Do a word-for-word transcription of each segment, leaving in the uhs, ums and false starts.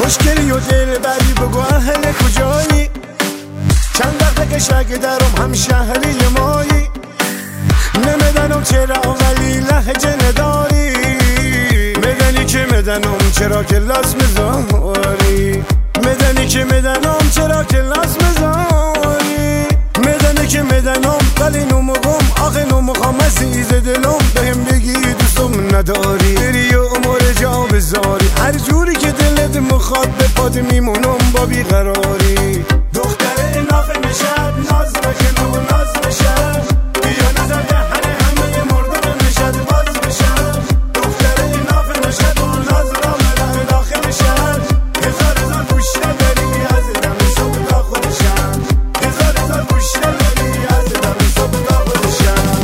خوشگلی و دل بری بگو اهل کجایی چند وقته که شک درم هم شهری مایی نمیدنم چرا ولی لحجه نداری میدنی که میدنم چرا که لاس میذاری میدنی که میدنم چرا که لاس میذاری میدنی که میدنم ولی نمگم آخه نمخوام عزیز دلم بهم بگی دوستم نداری بری و امور جا بذاری هر جوری که دلت مخواد به پات میمونم با بیقراری دختر نافه نشد ناز بکن و ناز بشد بیا نظر دهن همه مردم نشد باز بشد دختر نافه نشد و ناز را مدن داخل شد هزار هزار پوشته داری از دم صبح تا خودشم هزار هزار پوشته داری از دم صبح تا خودشم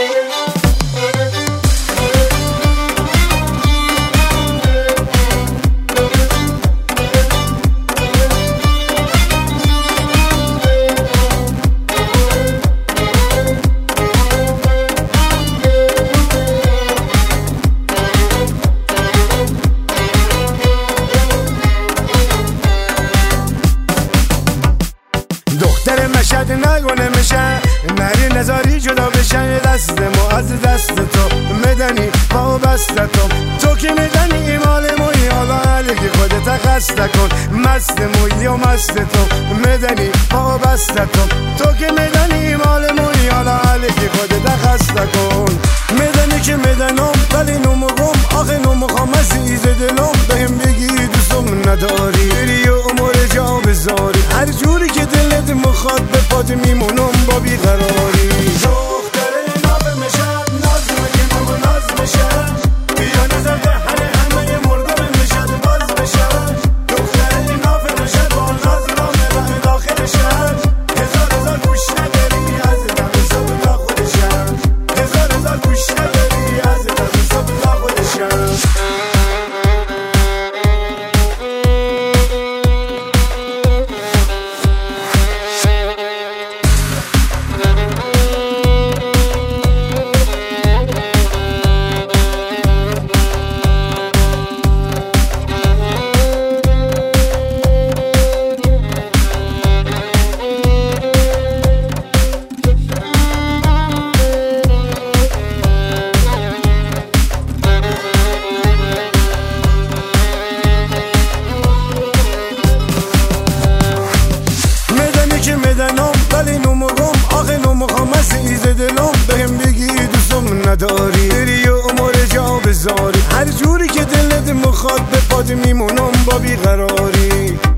دختر مشهد نگونه میشه نری نزاری جدا بشه دست ما از دست تو میدنی با بست تو تو که میدنی مال موی حالا علیگی خودت خسته کن مست موی و مست تو میدنی با بست تو تو که میدنی مال موی حالا علیگی خودت خسته کن میدنی که میدنم ولی نمگم آخه نمخوام عزیز دلم بهم بگی دوستم نداری بری و امور جا بذاری هر جوری که دلت مخواد به پات میمونم با بیقراری دختر نافه میشد ناز مگه و ناز بشد بیا نظر دهن همه مردم میشد باز بشد دختر نافه میشد با ناز را مدن داخل شد هزار هزار پوشته داری از دم صبح تا خودشم هزار هزار پوشته داری از دم صبح تا خودشم میدنم ولی نمگم آخه نمخوام عزیز دلم بهم بگی دوستم نداری بری و امور جا بذاری هر جوری که دلت مخواد به پات میمونم با بیقراری